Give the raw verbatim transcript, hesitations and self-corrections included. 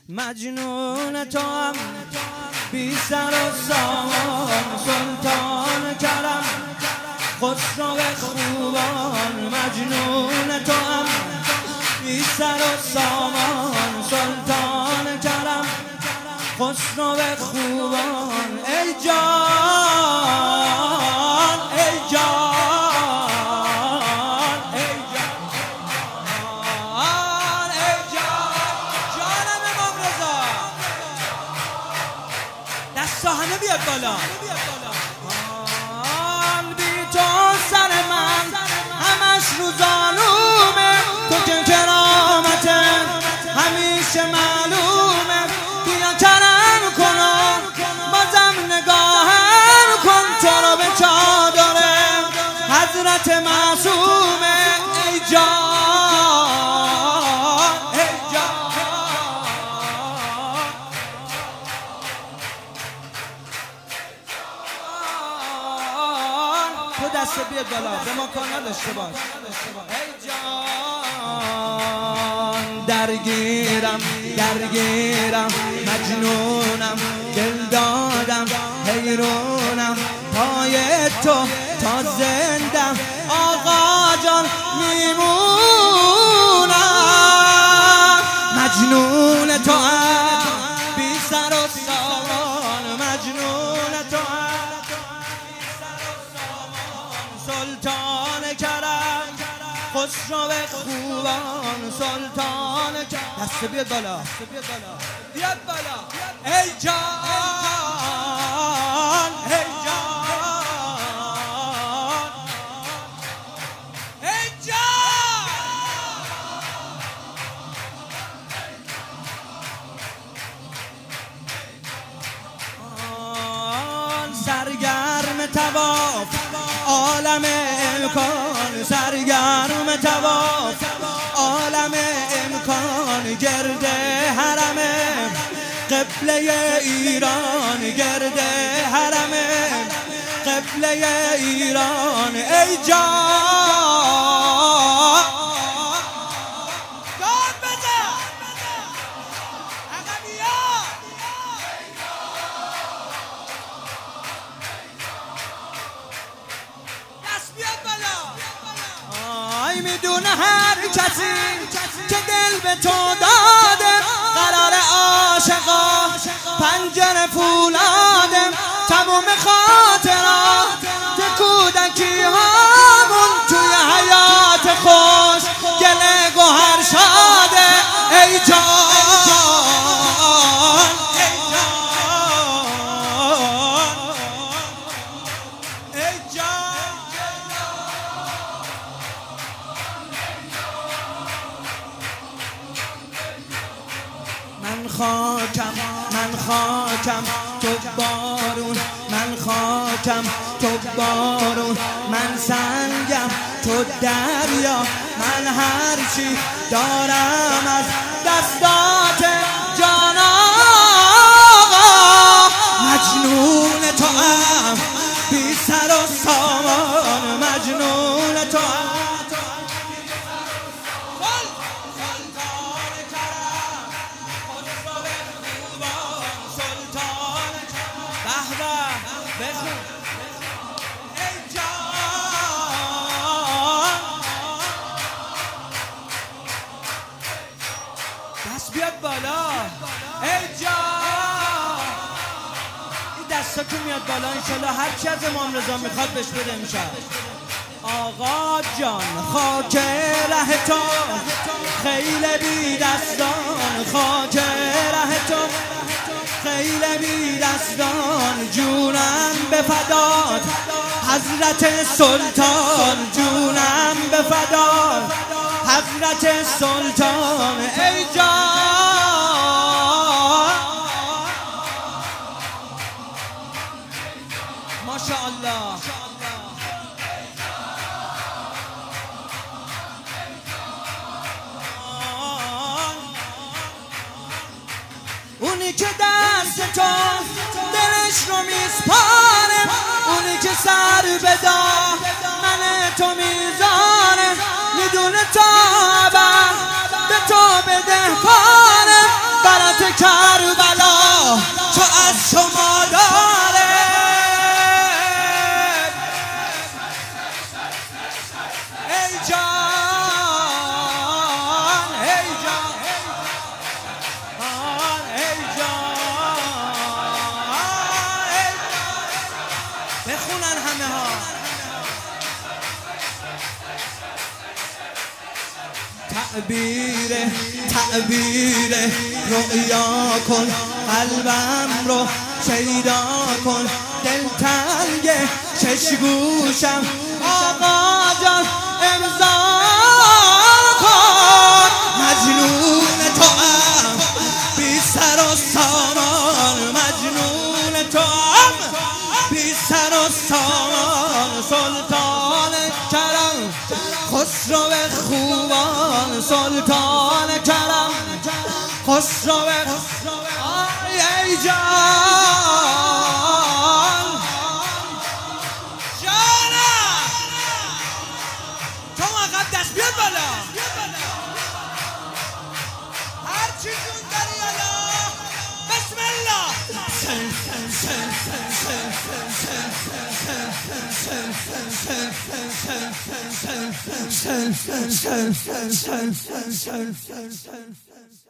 مجنون تو هم بی سر و سامان، سلطان کرم خسرو خوبان. مجنون تو هم بی سر و سامان، سلطان کرم خسرو خوبان. ای جان ای جان ای جان ای جان، جانم امام رضا. دستا همه بیاد بالا. بی تو سر من همش رو زانومه، تو که کرامته همیشه معلومه. بیا کرم کن و بازم نگاهم کن، تو رو به چادره حضرت معصومه. ای جان ای جان، تو دست بیاد بالا، به ما کار نداشته باش. ای جان درگیرم درگیرم، مجنونم دل دادم حیرونم، پای تو تا زندم آقا جان میمونم. مجنون تو هم بی سر و سامان، مجنون تو هم بی سر و سامان، سلطان کرم خسرو خوبان. سلطان کرم، دست بیاد بالا بیاد بالا. ای جان ای جان ای جان، سرگرم طواف عالم امکان، سرگرم طواف عالم امکان. گرد حرم قبله ایران، گرد حرم قبله ایران. ای جان داد بزن عقبیا، دست بیاد بالا. آی میدونه هر کسی که دل به تو داده، قرار عاشقا پنجره فولاده. تموم خاطرات کودکی هامون توی حیات خوش گله گوهر شاده. ای جان ای جان ای جان، من خاکم من خاکم تو بارون، من خاکم تو بارون، من سنگم تو دریا. من هرچی دارم از دستات جان آقا. مجنون تو هم بی سر و سامان، مجنون تو هم بخون. ای جان دست بیاد بالا. ای جان این دستا که میاد بالا انشالله هر چی از امام رضا میخواد بهش بده میشه. آقا جان خاک ره تو خیل بی دستان، خاک ره تو خیل بی دستان. جونم به فدات حضرت سلطان، جونم به فدات حضرت سلطان. ای جان ماشاءالله. اونی که دست تو دلش رو میسپاره، اونی که سر بدا من تو میزاره، میدونه تا به تو بده کاره برات تعبیر تعبیر رؤیا کن، قلبم رو شیدا کن، دلتنگ شش گوشم آقا جان امضا کن. مجنون توام بی سر و سامان، مجنون توام بی سر و سامان، سلطان کرم خسرو خوبان، سلطان کرم خسرو آی ای جان جانم تو مقدس بیاد بالا، هرچی جون داری الله بسم الله. Sen sen sen sen sen sen sen sen sen sen